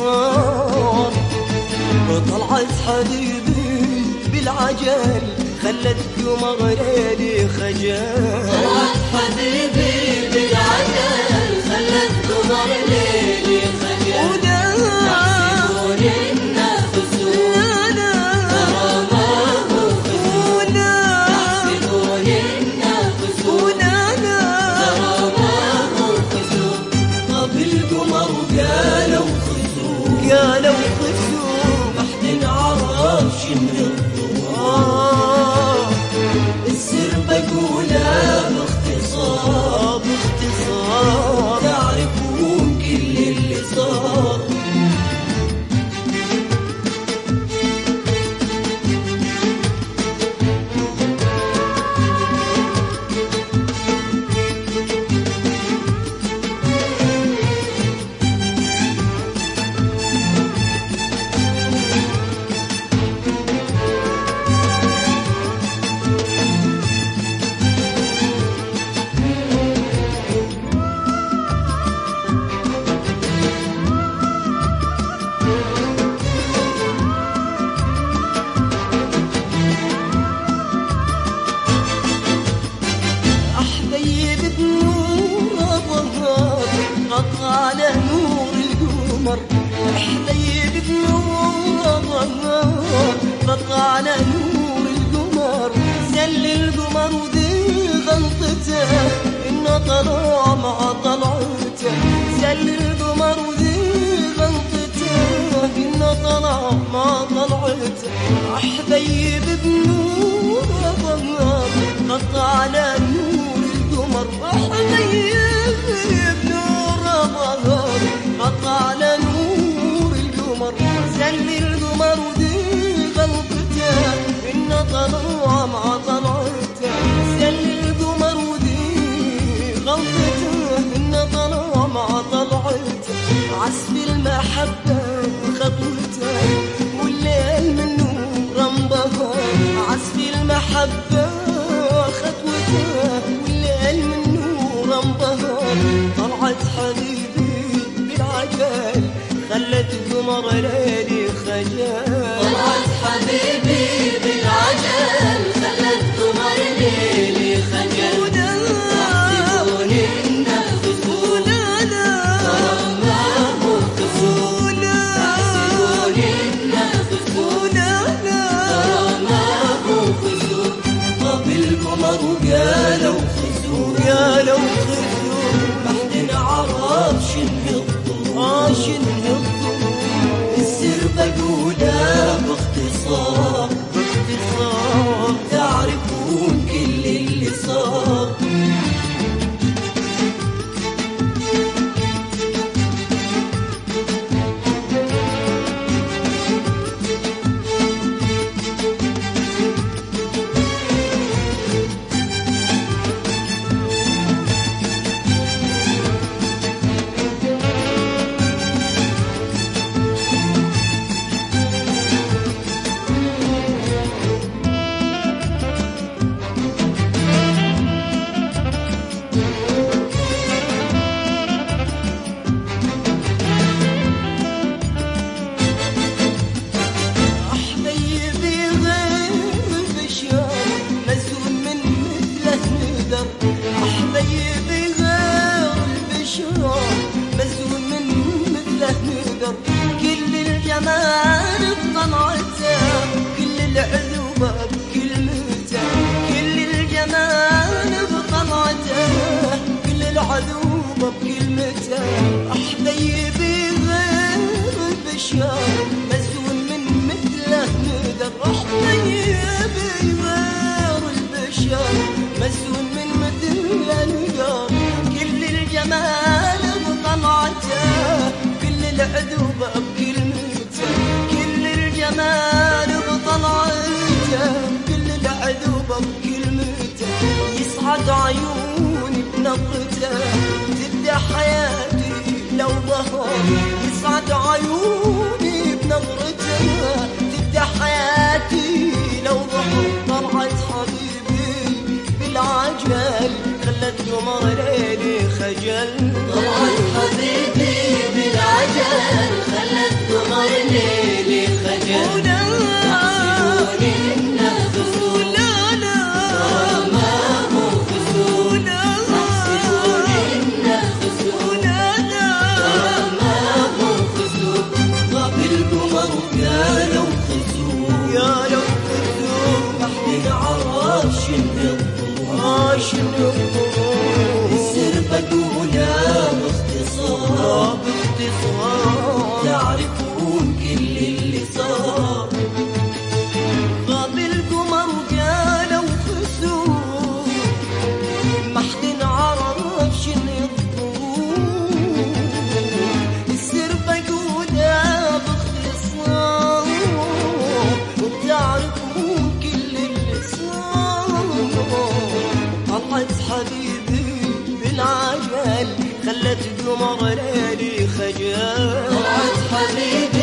باختصار. طلعت حبيبي بالعجل خلت قمر ليلي خجل. طلعت حبيبي بالعجل خلت قمر ليلي خجل. يحسبون النفس كرمه خجل. يحسبون النفس كرمه خجل. طب القمر قالوا خجل. قالوا خجل ما حد عرف شنو السر بقولها باختصار. باختصار تعرفون كل اللي صار. على نور القمر. حبيب بنور الظهر بقى على نور القمر. زل القمر وذي غلطته انه طلع مع طلعته. زل القمر وذي غلطته انه طلع مع طلعته. حبيب بنور الظهر بقى على نور القمر. حبيب بنور الظهر بقى على نور القمر. زل القمر وذي غلطته انه طلع مع طلعته. زل القمر وذي غلطته انه طلع مع طلعته. عزف المحبة خطوته والليل من نور انبهر. عزف المحبة خطوته والليل من نور انبهر. طلعت حبيبي بالعجل خلت قمر ليلي خجل. طلعت حبيبي بالعجل خلت قمر ليلي خجل. يحسبون النفس كرمه خجل. يحسبون النفس كرمه خجل. طب القمر قالوا خجل. قالوا خجل ما حد عرف شنو شنو السر بقولها باختصار. باختصار تعرفون كل اللي صار. كل الجمال بطلعته كل العذوبة بكلمته. كل الجمال بطلعته كل العذوبة بكلمته. حبيبي غير البشر مسؤول من مثله نقدر. حبيبي غير البشر مسؤول من مثله نقدر. كل الجمال بطلعته العذوبة بكلمته. كل الجمال بطلعته كل العذوبة بكلمته. يسعد عيوني بنظرته تبدأ حياتي لو ظهر. يسعد عيوني بنظرته تبدأ حياتي لو ظهر. طلعت حبيبي بالعجل خلت قمر ليلي خجل. طلعت حبيبي بالعجل خلت الفجر طلعت حبيبي